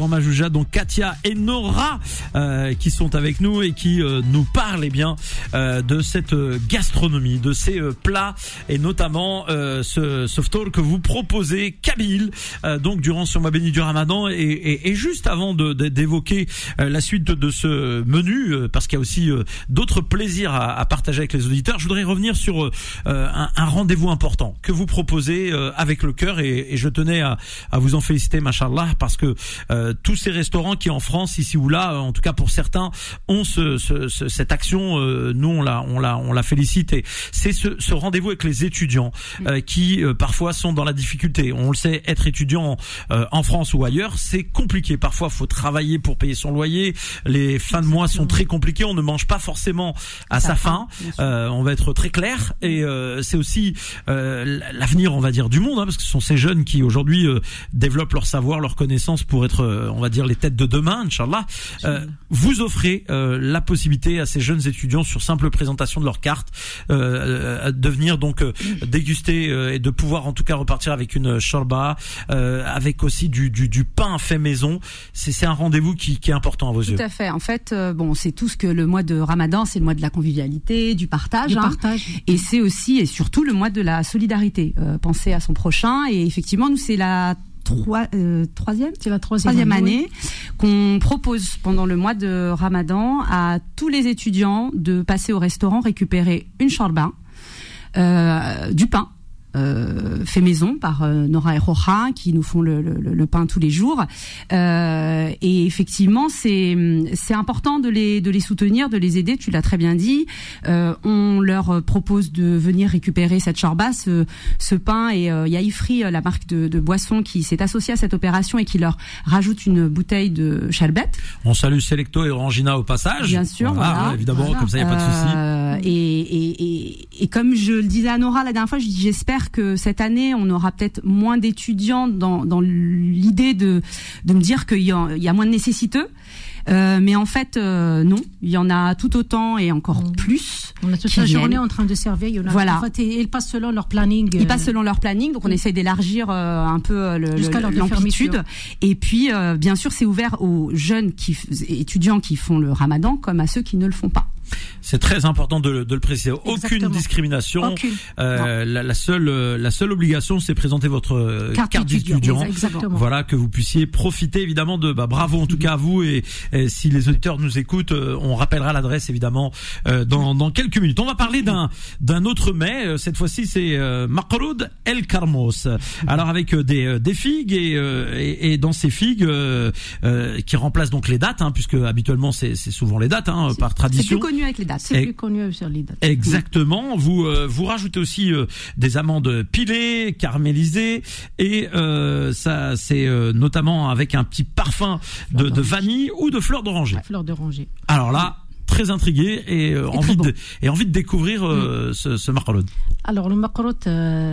Mazouja, donc Katia et Nora euh, qui sont avec nous et qui euh, nous parlent eh bien euh, de cette gastronomie, de ces euh, plats et notamment euh, ce, ce ftour que vous proposez Kabyle euh, donc durant ce mois béni du Ramadan et, et, et juste avant de, de, d'évoquer euh, la suite de, de ce menu euh, parce qu'il y a aussi euh, d'autres plaisirs à, à partager avec les auditeurs. Je voudrais revenir sur euh, un, un rendez-vous important que vous proposez euh, avec le cœur et, et je tenais à, à vous en féliciter, machallah, parce que euh, tous ces restaurants qui en France ici ou là, en tout cas pour certains, ont ce, ce, ce, cette action. Euh, nous on la on la on la félicite et c'est ce, ce rendez-vous avec les étudiants euh, qui euh, parfois sont dans la difficulté. On le sait, être étudiant euh, en France ou ailleurs, c'est compliqué. Parfois, faut travailler pour payer son loyer. Les fins de mois sont très compliquées. On ne mange pas forcément à sa faim. Euh, on va être très clair et euh, c'est aussi euh, l'avenir, on va dire, du monde, hein, parce que ce sont ces jeunes qui aujourd'hui euh, développent leur savoir, leur connaissance pour être, euh, on va dire, les têtes de demain, Inch'Allah. Euh, vous offrez euh, la possibilité à ces jeunes étudiants, sur simple présentation de leur carte, euh, de venir donc euh, déguster euh, et de pouvoir en tout cas repartir avec une shorba, euh, avec aussi du, du, du pain fait maison. C'est, c'est un rendez-vous qui, qui est important à vos tout yeux. Tout à fait. En fait, euh, bon, c'est tout ce que le mois de Ramadan, c'est le mois de la convivialité, du partage, du hein, partage. Et c'est aussi et surtout le mois de la solidarité. Euh, penser à son prochain. Et effectivement, nous c'est la Trois, euh, troisième, c'est la troisième, troisième année, année oui. qu'on propose pendant le mois de Ramadan à tous les étudiants de passer au restaurant récupérer une shorba, euh, du pain. Euh, fait maison par euh, Nora et Roja qui nous font le, le, le pain tous les jours euh, et effectivement c'est c'est important de les de les soutenir, de les aider. Tu l'as très bien dit. Euh, on leur propose de venir récupérer cette shorba, ce, ce pain et euh, il y a Ifri, la marque de, de boisson, qui s'est associée à cette opération et qui leur rajoute une bouteille de sherbet. On salue Selecto et Orangina au passage. Bien sûr, voilà, voilà. évidemment, voilà. Comme ça il y a pas de souci. Euh, et, et, et, et comme je le disais à Nora la dernière fois, je dis j'espère que cette année on aura peut-être moins d'étudiants dans, dans l'idée de, de me dire qu'il y a, il y a moins de nécessiteux. Euh, mais en fait, euh, non, il y en a tout autant et encore mmh. plus. On a toute la journée en train de servir. Il y en a, voilà. En fait, ils passent selon leur planning. Ils passent selon leur planning, donc on mmh. essaye d'élargir euh, un peu le, jusqu'à le, l'amplitude. Et puis, euh, bien sûr, c'est ouvert aux jeunes qui, étudiants qui font le Ramadan comme à ceux qui ne le font pas. C'est très important de, de le préciser. Aucune Exactement. discrimination. Aucune. Euh, la, la seule, la seule obligation, c'est présenter votre carte, carte d'étudiant. Exactement. Voilà, que vous puissiez profiter évidemment de. Bah, bravo en tout cas à vous et, et si les auditeurs nous écoutent, on rappellera l'adresse évidemment euh, dans, dans quelques minutes. On va parler d'un d'un autre mets. Cette fois-ci, c'est euh, Maqroud El Karmos. Alors avec euh, des des figues et, euh, et, et dans ces figues euh, euh, qui remplacent donc les dattes, hein, puisque habituellement c'est c'est souvent les dates, hein, par tradition. C'est plus connu avec les dates. C'est plus connu sur les dates. Exactement. Vous euh, vous rajoutez aussi euh, des amandes pilées, caramélisées et euh, ça c'est euh, notamment avec un petit parfum de, de vanille ou de fleurs d'oranger. Ouais, fleurs d'oranger. Alors là, très intrigué et, euh, et envie bon. de et envie de découvrir euh, mm. ce, ce maqroud. Alors le maqroud, euh,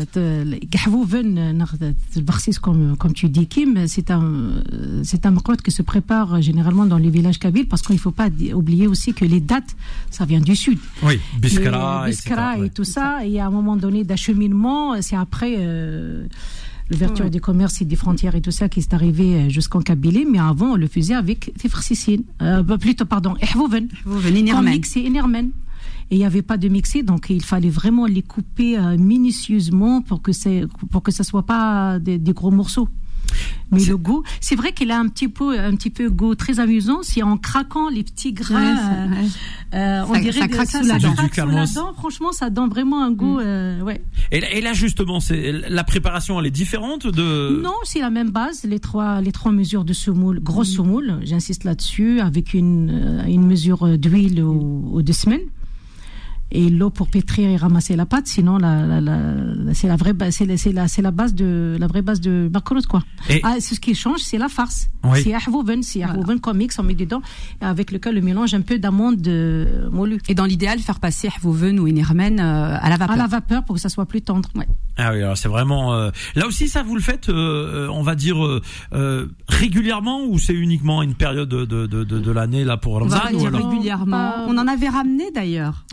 comme comme tu dis Kim, c'est un c'est un maqroud qui se prépare généralement dans les villages kabyles parce qu'il ne faut pas oublier aussi que les dattes ça vient du sud. Oui, Biskra, Biskra et, et tout ça. Et à un moment donné d'acheminement, c'est après. Euh, l'ouverture ouais. des commerces et des frontières et tout ça qui est arrivé jusqu'en Kabylie, mais avant on le faisait avec des farcissines, euh, plutôt pardon, ihvouven, comme mixé inermen. Et il n'y avait pas de mixé, donc il fallait vraiment les couper euh, minutieusement pour que c'est pour que ça soit pas des, des gros morceaux. Mais c'est... le goût, c'est vrai qu'il a un petit peu, un petit peu goût très amusant. Si en craquant les petits grains, ouais, ouais. Euh, on ça, dirait ça craque ça, sous la ça dent. Craque sous la dent. Franchement, ça donne vraiment un goût. Mm. Euh, ouais. Et, et là, justement, c'est la préparation, elle est différente de. Non, c'est la même base. Les trois, les trois mesures de semoule, grosse mm. semoule. J'insiste là-dessus, avec une, une mesure d'huile ou, ou de semaine. Et l'eau pour pétrir et ramasser la pâte, sinon la, la, la, c'est la vraie base, c'est la, c'est la, c'est la base de la vraie base de maqroud quoi. Et ah, ce qui change, c'est la farce. Oui. C'est ahvouven, c'est ahvouven voilà. Qu'on mixe, on met dedans, avec lequel on mélange un peu d'amandes de moulues. Et dans l'idéal, faire passer ahvouven ou inermen euh, à la vapeur. À la vapeur pour que ça soit plus tendre. Ouais. Ah oui, alors c'est vraiment. Euh, là aussi, ça vous le faites, euh, on va dire euh, euh, régulièrement ou c'est uniquement une période de de de, de l'année là pour Ramzan? On va dire régulièrement. Pas... On en avait ramené d'ailleurs. Ouais.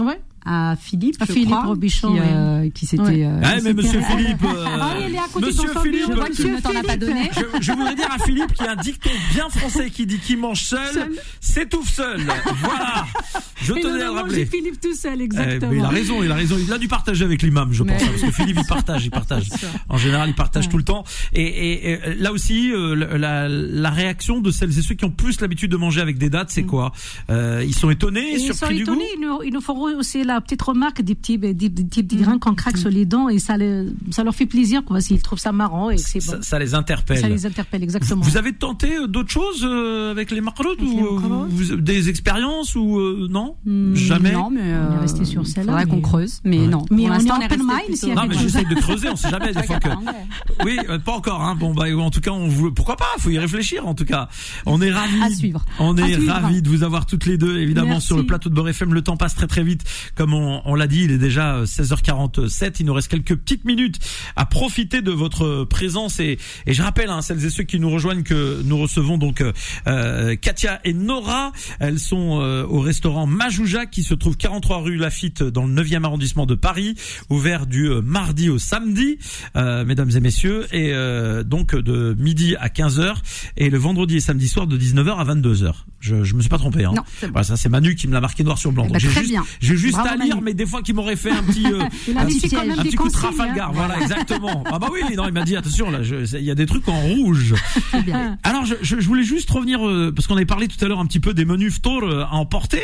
à Philippe, à je Philippe crois, Robichon, qui, euh, qui s'était. Ouais. Euh, Ah, mais Monsieur Philippe, euh, Ah, il est à côté Monsieur de son Philippe, je vois bureau. qu'il ne t'en a pas donné. je, je voudrais dire à Philippe qu'il y a un dicton bien français qui dit qui mange seul, Seul. s'étouffe seul. Voilà. Je Et tenais nous à le avons rappeler. mangé Philippe tout seul, Eh, exactement. mais il a raison, il a raison. Il a dû partager avec l'imam, je pense, Mais- hein, parce que Philippe il partage, il partage. En général, il partage Ouais. tout le temps. Et, et, et là aussi, euh, la, la réaction de celles et ceux qui ont plus l'habitude de manger avec des dattes, c'est quoi euh, Ils sont étonnés, Et ils sont surpris du goût. étonnés, ils nous, ils nous feront aussi la petite remarque des petits, des, des petits grains qu'on craque sur les dents et ça, les, ça leur fait plaisir, quoi, s'ils trouvent ça marrant et que c'est bon. Ça, ça les interpelle. Ça les interpelle, exactement. Vous avez tenté euh, d'autres choses euh, avec les macarottes Avec ou les euh, macarottes vous- des expériences ou euh, non Hmm, Jamais. Non, mais euh, On est resté sur celle-là, faudrait qu'on mais- creuse, mais Ouais. non. Mais Pour on l'instant, est on open resté mind, plutôt- s'il y a Non, quelque mais chose. j'essaie de creuser. On sait jamais des fois que. Anglais. Oui, euh, pas encore. Hein. Bon, bah, en tout cas, on vous... pourquoi pas Faut y réfléchir. En tout cas, on est ravis. À suivre. On À est suivre. ravis de vous avoir toutes les deux, évidemment, Merci. sur le plateau de Beurre F M. Le temps passe très très vite, comme on, on l'a dit. Il est déjà seize heures quarante-sept. Il nous reste quelques petites minutes à profiter de votre présence et, et je rappelle, hein, celles et ceux qui nous rejoignent, que nous recevons donc euh, Katia et Nora. Elles sont euh, au restaurant Majouja qui se trouve quarante-trois rue Laffitte dans le neuvième arrondissement de Paris, ouvert du euh, mardi au samedi, euh, mesdames et messieurs, et euh, donc de midi à quinze heures et le vendredi et samedi soir de dix-neuf heures à vingt-deux heures. Je, je me suis pas trompé. Hein. Non, c'est bon. Voilà, ça c'est Manu qui me l'a marqué noir sur blanc. Eh Donc ben, j'ai très juste, bien. j'ai juste Bravo, à lire, Manu. mais des fois qu'il m'aurait fait un petit, euh, Il a un laissé petit, quand même un des petit coup de consignes, Trafalgar. hein. Voilà, exactement. Ah bah oui, non, il m'a dit attention là, je- il y a des trucs en rouge. Très bien. Alors je, je, je voulais juste revenir euh, parce qu'on avait parlé tout à l'heure un petit peu des menus Ftour euh, à emporter.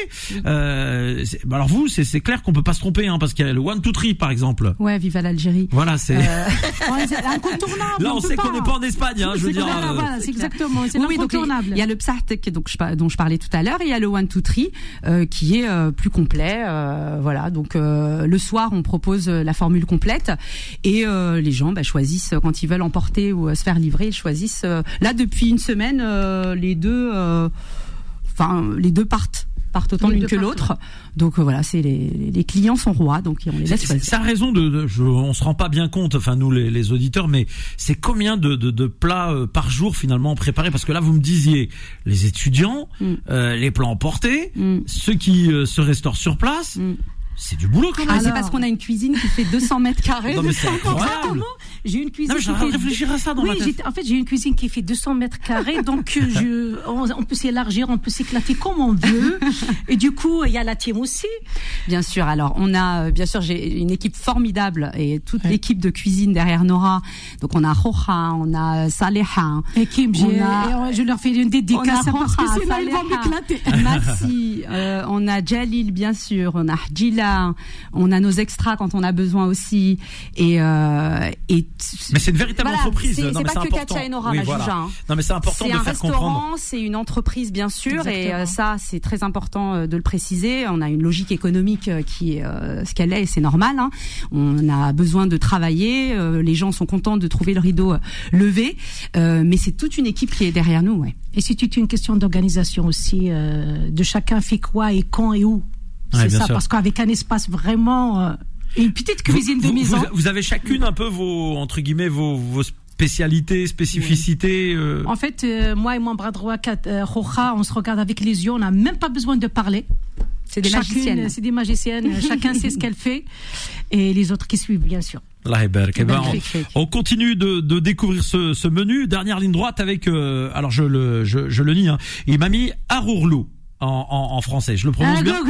Euh, c'est- bah alors vous, c'est, c'est clair qu'on peut pas se tromper, hein, parce qu'il y a le one two three par exemple. Ouais, vive à l'Algérie. Voilà, c'est. Euh, Ouais, c'est incontournable. Là, on, peut sait pas. qu'on n'est pas en Espagne, hein, je veux C'est dire. clair, euh, voilà, c'est exactement, c'est oui, oui, donc, l'incontournable. il y a le psartek donc je, par- dont je parlais tout à l'heure et il y a le one two three euh, qui est euh, plus complet. Euh, voilà, donc euh, le soir on propose euh, la formule complète et euh, les gens bah, choisissent euh, quand ils veulent emporter ou euh, se faire livrer, ils choisissent. Euh, là depuis une semaine, euh, les deux, euh, enfin les deux partent. partent autant Les l'une deux que partent. l'autre. Donc euh, voilà, c'est les, les clients sont rois, donc on les laisse C'est- choisir. Ça a raison de, de je, on se rend pas bien compte, enfin nous les, les auditeurs, mais c'est combien de, de, de plats euh, par jour finalement préparés? Parce que là vous me disiez les étudiants, Mm. euh, les plats emportés, Mm. ceux qui euh, se restaurent sur place, Mm. c'est du boulot quand même. Ah, c'est Alors- parce qu'on a une cuisine qui fait deux cents mètres carrés. Non mais c'est incroyable. Exactement. J'ai une cuisine Non mais je qui fait... réfléchir à ça dans Oui, ma tête. j'ai- en fait, j'ai une cuisine qui fait deux cents mètres carrés, donc euh, je, on, on peut s'élargir, on peut s'éclater comme on veut. Et du coup, il y a la team aussi. Bien sûr. Alors, on a, euh, bien sûr, j'ai une équipe formidable et toute Ouais. l'équipe de cuisine derrière Nora. Donc, on a Roja, on a Saleha. Et Kim, j'ai, On a- et, euh, je leur fais une dédicace on a parce que Roja, sinon ils vont Saleha, m'éclater. Massi, euh, on a Jalil, bien sûr, on a Hadjila, on a nos extras quand on a besoin aussi. Et, euh, et Mais c'est une véritable voilà, entreprise. c'est- Non, c'est mais pas c'est que important. Katia et Nora, Oui, Majouja, voilà. hein. Non mais c'est important C'est de un faire comprendre. restaurant, c'est une entreprise bien sûr, et Exactement. euh, ça c'est très important euh, de le préciser. On a une logique économique euh, qui est euh, ce qu'elle est, et c'est normal. Hein. On a besoin de travailler, euh, les gens sont contents de trouver le rideau euh, levé, euh, mais c'est toute une équipe qui est derrière nous. Ouais. Et c'est toute une question d'organisation aussi, euh, de chacun fait quoi et quand et où. Ouais, C'est bien ça, sûr. parce qu'avec un espace vraiment, euh, une petite cuisine Vous- de vous, maison. Vous, vous avez chacune un peu vos entre guillemets vos, vos spécialités, spécificités. euh, En fait, euh, moi et mon bras droit, Kat- euh, Roja, on se regarde avec les yeux, on n'a même pas besoin de parler. C'est des Chacune, magiciennes. C'est des magiciennes, chacun sait ce qu'elle fait. Et les autres qui suivent, bien sûr. Allah Eberk. Eh ben, Magnifique. on, on continue de, de découvrir ce, ce menu. Dernière ligne droite avec, euh, alors je le, je, je le lis, hein. Il m'a mis Arourlou en, en, en français. Je le prononce bien.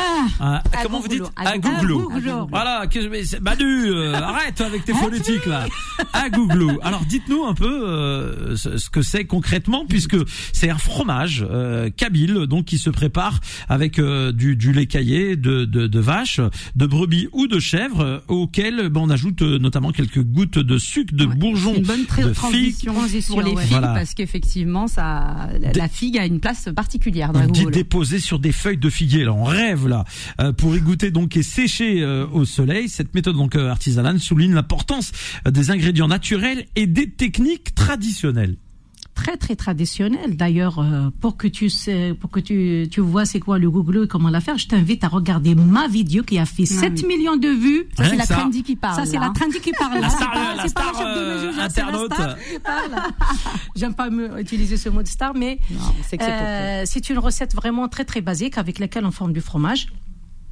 Ah, comment vous dites? Agouglou. Agouglou. Voilà, que, mais c'est- Manu, euh, arrête avec tes phonétiques là. Agouglou. Alors dites-nous un peu euh, ce, ce que c'est concrètement, puisque c'est un fromage euh, kabyle, donc qui se prépare avec euh, du, du lait caillé de, de, de vache, de brebis ou de chèvre, euh, auquel ben, on ajoute euh, notamment quelques gouttes de sucre, de Ouais, bourgeon, c'est une bonne tra- de transition figue. pour les ouais. figues Voilà. parce qu'effectivement ça la, Des- la figue a une place particulière dans Il la dit Gougoule. déposer sur des feuilles de figuier. Là, on rêve là euh, pour y goûter donc et sécher euh, au soleil. Cette méthode donc euh, artisanale souligne l'importance euh, des ingrédients naturels et des techniques traditionnelles. Très très traditionnel. D'ailleurs, euh, pour que tu sais, pour que tu tu vois c'est quoi le Google et comment la faire, je t'invite à regarder ma vidéo qui a fait sept oui. millions de vues. Ça, Rien c'est la que ça. trendy qui parle. Ça c'est là. la trendy qui parle. La C'est star, pas- la c'est pas star, la chef de euh, Majouja, c'est la internaute. star qui parle. J'aime pas me- utiliser ce mot de star, mais Non, c'est que c'est pour euh, c'est une recette vraiment très très basique avec laquelle on forme du fromage.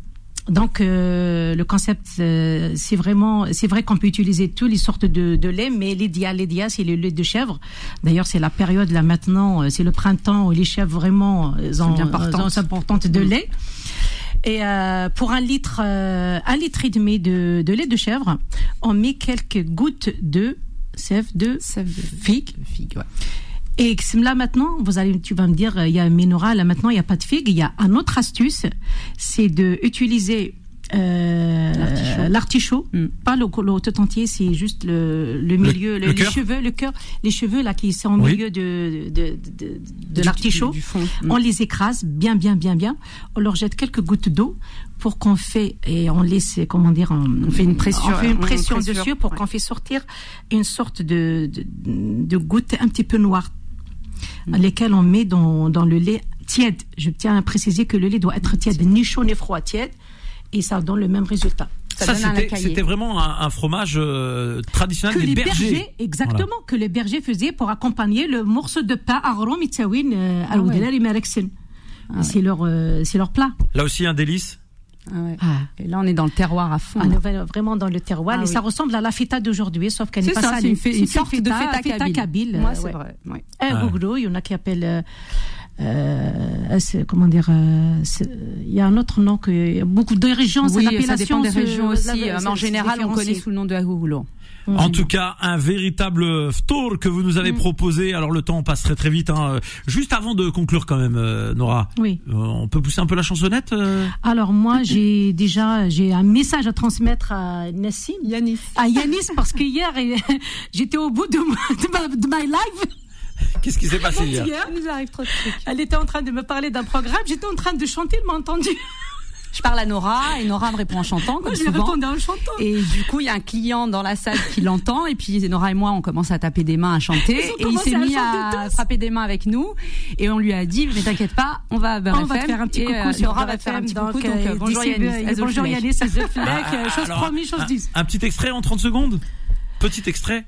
Donc euh, le concept, euh, c'est vraiment, c'est vrai qu'on peut utiliser toutes les sortes de, de lait, mais l'idéal, l'idéal, c'est le lait de chèvre. D'ailleurs, c'est la période là maintenant, c'est le printemps où les chèvres vraiment ont, ont importantes de mmh. lait. Et euh, pour un litre, euh, un litre et demi de, de lait de chèvre, on met quelques gouttes de sève de sève de figue. figue ouais. Et là maintenant, vous allez, tu vas me dire, il y a Ménora, là maintenant il n'y a pas de figue. Il y a une autre astuce, c'est de utiliser euh, l'artichaut, l'artichaut mm. pas le, le tout entier, c'est juste le, le milieu, le, le, le les cheveux, le cœur, les cheveux là qui sont au oui. milieu de de de, de, de l'artichaut. Du, du fond. Mm. On les écrase bien, bien, bien, bien. On leur jette quelques gouttes d'eau pour qu'on fait et on laisse, comment dire, on, on fait une pression, on fait une pression, une pression dessus pour ouais. qu'on fait sortir une sorte de de, de gouttes un petit peu noires. Mmh. lesquels on met dans, dans le lait tiède. Je tiens à préciser que le lait doit être tiède, ni chaud ni froid, tiède, et ça donne le même résultat. Ça, ça c'était, c'était vraiment un, un fromage euh, traditionnel que des les bergers. bergers exactement, voilà. que les bergers faisaient pour accompagner le morceau de pain arom itawin à l'oudela et mereksen. C'est leur euh, c'est leur plat. Là aussi un délice. Ah ouais. ah. Et là, on est dans le terroir à fond. On est vraiment dans le terroir. Ah et oui. ça ressemble à la feta d'aujourd'hui, sauf qu'elle n'est pas ça, salée. C'est une, une sorte feta, de feta, feta kabyle. Moi, c'est ouais. vrai. Ouais. Un ah. gouglo, il y en a qui appellent... Euh, comment dire... Euh, il y a un autre nom que... Il y a beaucoup de régions, oui, c'est ça dépend des régions aussi. La, mais en général, on connaît sous le nom de gouglo. En tout cas, un véritable ftour que vous nous avez mmh. proposé. Alors le temps passe très très vite. Hein. Juste avant de conclure quand même, euh, Nora. Oui. Euh, on peut pousser un peu la chansonnette. Euh... Alors moi, j'ai déjà j'ai un message à transmettre à Nassim. Yanis. À Yanis parce que hier j'étais au bout de ma, de ma, de my live. Qu'est-ce qui s'est passé hier? Hier, il nous arrive trop de trucs. Elle était en train de me parler d'un programme. J'étais en train de chanter. Elle m'a entendu. Je parle à Nora et Nora me répond en chantant comme moi, je souvent. lui répondais en chantant. Et du coup, il y a un client dans la salle qui l'entend et puis Nora et moi, on commence à taper des mains, à chanter et il s'est mis à, à frapper des mains avec nous et on lui a dit mais t'inquiète pas, on va à Beurre on va te faire un petit coucou euh, sur Nora va te faire un petit coucou donc, donc euh, bonjour Yanis, bonjour Yanis, chose promis, chose dite. Un petit extrait en trente secondes. Petit extrait.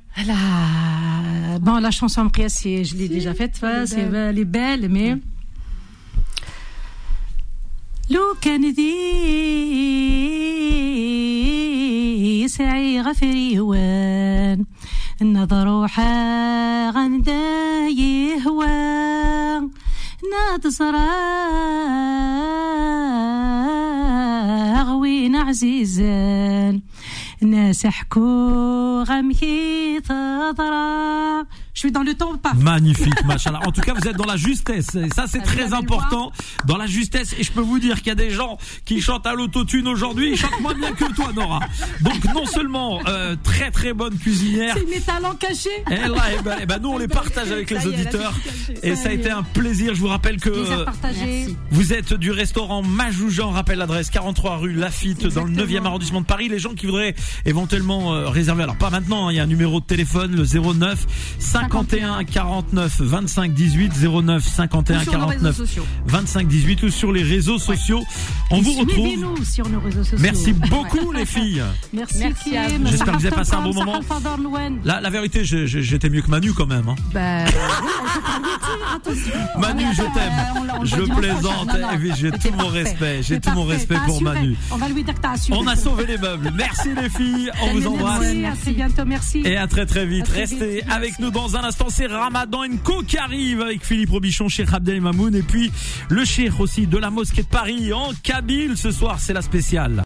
La bon la chanson après c'est je l'ai si, déjà faite, c'est elle est belle mais mm. لو كان ذي سعي غفري هوان النظر حا غندا يهوان ناد صراغ وين عزيزان ناس حكو غمكي تضرا. Je suis dans le temps ou pas? Magnifique, machallah. En tout cas, vous êtes dans la justesse. Et ça, c'est ça très important. Dans la justesse. Et je peux vous dire qu'il y a des gens qui chantent à l'autotune aujourd'hui. Ils chantent moins bien que toi, Nora. Donc, non seulement, euh, très très bonne cuisinière. C'est mes talents cachés. Et là, et ben, et ben, nous, on les partage avec les auditeurs. Et ça a été un plaisir. Je vous rappelle que, euh, vous êtes du restaurant Majouja. On rappelle l'adresse quarante-trois rue Lafitte dans le neuvième arrondissement de Paris. Les gens qui voudraient éventuellement euh, réserver. Alors, pas maintenant. Hein, il y a un numéro de téléphone, le zéro neuf cinquante et un quarante-neuf vingt-cinq dix-huit zéro neuf cinquante et un quarante-neuf vingt-cinq dix-huit ou sur les réseaux sociaux. Ouais. On et vous retrouve. Nous sur nos réseaux sociaux. Merci beaucoup les filles. Merci. Merci à vous. J'espère que vous avez passé un bon moment. La, la vérité, je, je, j'étais mieux que Manu quand même. Hein. Bah, Manu, je t'aime. Je plaisante. Et puis j'ai tout mon respect. J'ai tout mon respect pour Manu. On va lui dire que t'as assuré. On a sauvé les meubles. Merci les filles. On vous embrasse. À très bientôt. Merci. Et à très très vite. Restez avec nous dans un instant. C'est Ramadan Co qui arrive avec Philippe Robichon, Cheikh Abdel Mamoun et puis le Cheikh aussi de la mosquée de Paris en Kabyle. Ce soir, c'est la spéciale.